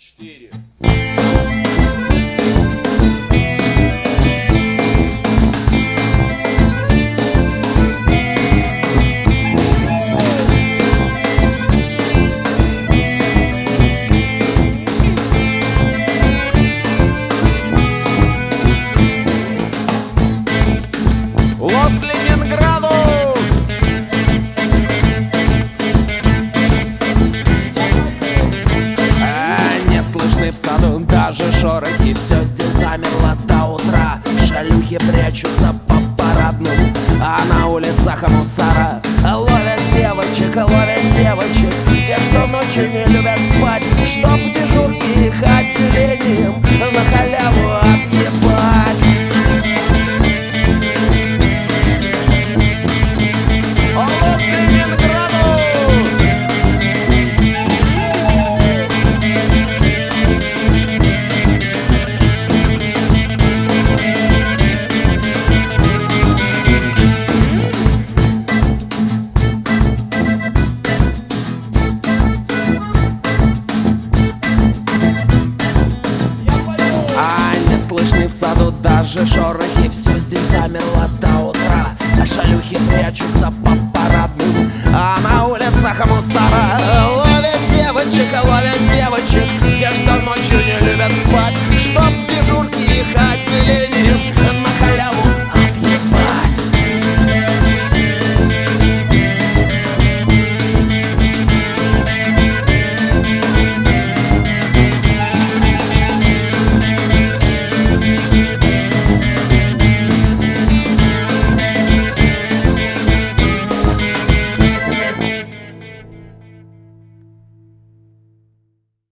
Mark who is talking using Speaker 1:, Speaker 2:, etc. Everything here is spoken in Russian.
Speaker 1: 4.
Speaker 2: В саду даже шорохи, все здесь замерло до утра. Шалюхи прячутся по парадным, а на улицах мусора ловят девочек, те, что ночью не любят спать, чтоб дежурки их отделением на халяву отъебать. Слышны в саду даже шорохи, все здесь замерло до утра. А шалюхи прячутся по парадным, а на улицах мусора ловят девочек, те, что ночью не любят спать.